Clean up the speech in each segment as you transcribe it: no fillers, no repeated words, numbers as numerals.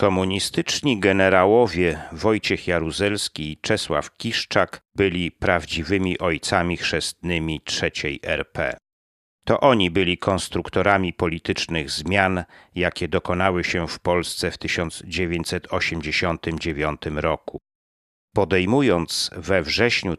Komunistyczni generałowie Wojciech Jaruzelski i Czesław Kiszczak byli prawdziwymi ojcami chrzestnymi III RP. To oni byli konstruktorami politycznych zmian, jakie dokonały się w Polsce w 1989 roku. Podejmując we wrześniu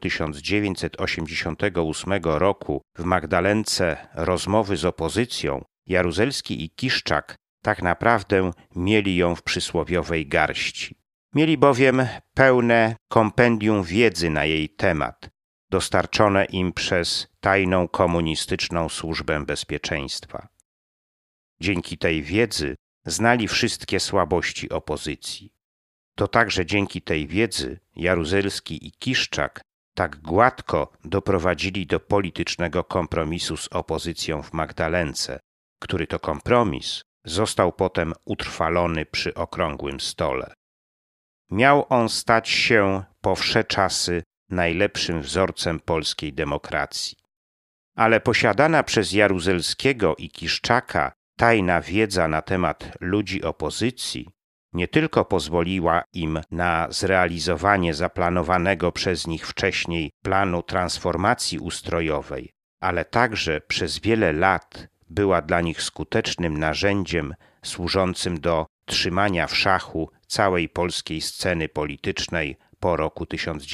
1988 roku w Magdalence rozmowy z opozycją, Jaruzelski i Kiszczak tak naprawdę mieli ją w przysłowiowej garści. Mieli bowiem pełne kompendium wiedzy na jej temat, dostarczone im przez tajną komunistyczną służbę bezpieczeństwa. Dzięki tej wiedzy znali wszystkie słabości opozycji. To także dzięki tej wiedzy Jaruzelski i Kiszczak tak gładko doprowadzili do politycznego kompromisu z opozycją w Magdalence, który to kompromis został potem utrwalony przy okrągłym stole. Miał on stać się po wsze czasy najlepszym wzorcem polskiej demokracji. Ale posiadana przez Jaruzelskiego i Kiszczaka tajna wiedza na temat ludzi opozycji nie tylko pozwoliła im na zrealizowanie zaplanowanego przez nich wcześniej planu transformacji ustrojowej, ale także przez wiele lat była dla nich skutecznym narzędziem służącym do trzymania w szachu całej polskiej sceny politycznej po roku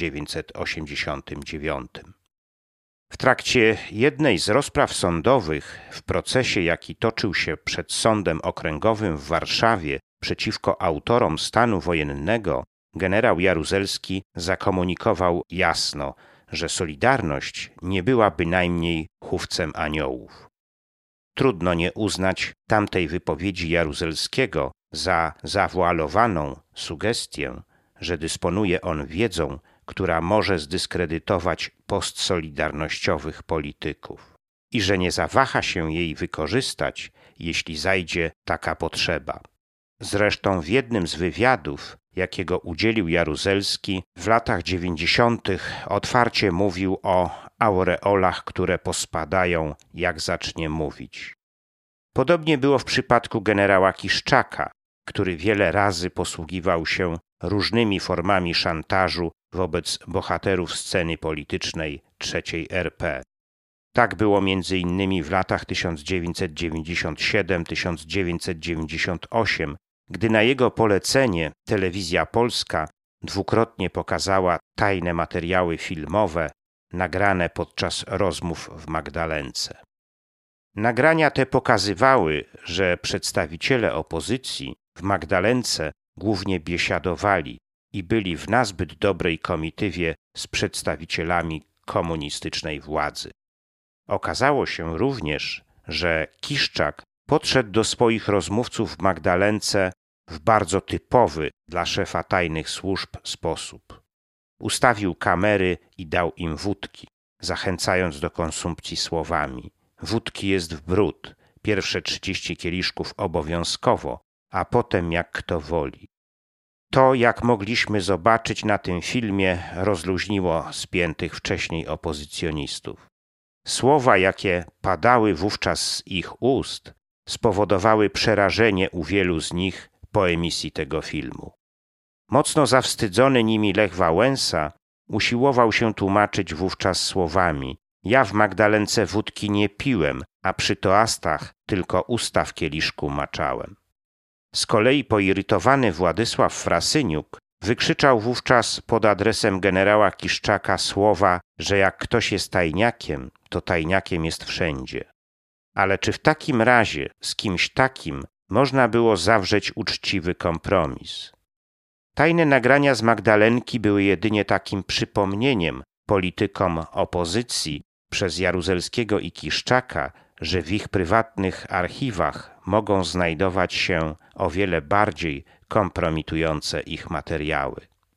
1989. W trakcie jednej z rozpraw sądowych w procesie, jaki toczył się przed Sądem Okręgowym w Warszawie przeciwko autorom stanu wojennego, generał Jaruzelski zakomunikował jasno, że Solidarność nie była bynajmniej chówcem aniołów. Trudno nie uznać tamtej wypowiedzi Jaruzelskiego za zawualowaną sugestię, że dysponuje on wiedzą, która może zdyskredytować postsolidarnościowych polityków i że nie zawaha się jej wykorzystać, jeśli zajdzie taka potrzeba. Zresztą w jednym z wywiadów, jakiego udzielił Jaruzelski w latach 90. otwarcie mówił o aureolach, które pospadają, jak zacznie mówić. Podobnie było w przypadku generała Kiszczaka, który wiele razy posługiwał się różnymi formami szantażu wobec bohaterów sceny politycznej III RP. Tak było m.in. w latach 1997-1998, gdy na jego polecenie Telewizja Polska dwukrotnie pokazała tajne materiały filmowe nagrane podczas rozmów w Magdalence. Nagrania te pokazywały, że przedstawiciele opozycji w Magdalence głównie biesiadowali i byli w nazbyt dobrej komitywie z przedstawicielami komunistycznej władzy. Okazało się również, że Kiszczak podszedł do swoich rozmówców w Magdalence w bardzo typowy dla szefa tajnych służb sposób. Ustawił kamery i dał im wódki, zachęcając do konsumpcji słowami: wódki jest w bród, pierwsze 30 kieliszków obowiązkowo, a potem jak kto woli. To, jak mogliśmy zobaczyć na tym filmie, rozluźniło spiętych wcześniej opozycjonistów. Słowa, jakie padały wówczas z ich ust, spowodowały przerażenie u wielu z nich po emisji tego filmu. Mocno zawstydzony nimi Lech Wałęsa usiłował się tłumaczyć wówczas słowami: ja w Magdalence wódki nie piłem, a przy toastach tylko usta w kieliszku maczałem. Z kolei poirytowany Władysław Frasyniuk wykrzyczał wówczas pod adresem generała Kiszczaka słowa, że jak ktoś jest tajniakiem, to tajniakiem jest wszędzie. Ale czy w takim razie z kimś takim można było zawrzeć uczciwy kompromis? Tajne nagrania z Magdalenki były jedynie takim przypomnieniem politykom opozycji przez Jaruzelskiego i Kiszczaka, że w ich prywatnych archiwach mogą znajdować się o wiele bardziej kompromitujące ich materiały.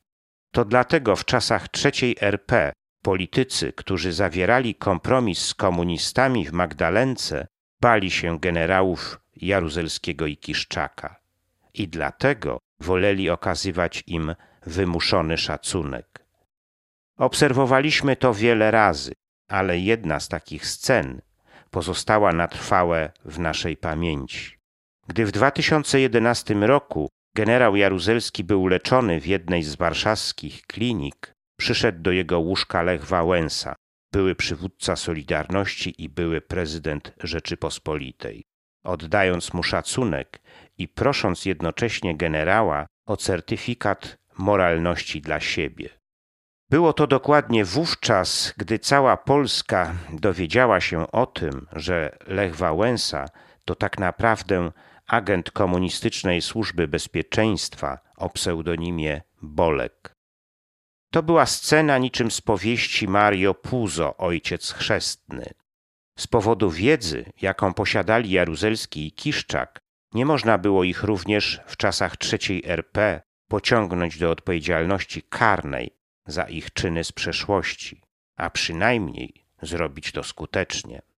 To dlatego w czasach III RP politycy, którzy zawierali kompromis z komunistami w Magdalence, bali się generałów Jaruzelskiego i Kiszczaka i dlatego woleli okazywać im wymuszony szacunek. Obserwowaliśmy to wiele razy, ale jedna z takich scen pozostała na trwałe w naszej pamięci. Gdy w 2011 roku generał Jaruzelski był leczony w jednej z warszawskich klinik, przyszedł do jego łóżka Lech Wałęsa, były przywódca Solidarności i były prezydent Rzeczypospolitej. Oddając mu szacunek i prosząc jednocześnie generała o certyfikat moralności dla siebie. Było to dokładnie wówczas, gdy cała Polska dowiedziała się o tym, że Lech Wałęsa to tak naprawdę agent komunistycznej służby bezpieczeństwa o pseudonimie Bolek. To była scena niczym z powieści Mario Puzo, Ojciec chrzestny. Z powodu wiedzy, jaką posiadali Jaruzelski i Kiszczak, nie można było ich również w czasach III RP pociągnąć do odpowiedzialności karnej za ich czyny z przeszłości, a przynajmniej zrobić to skutecznie.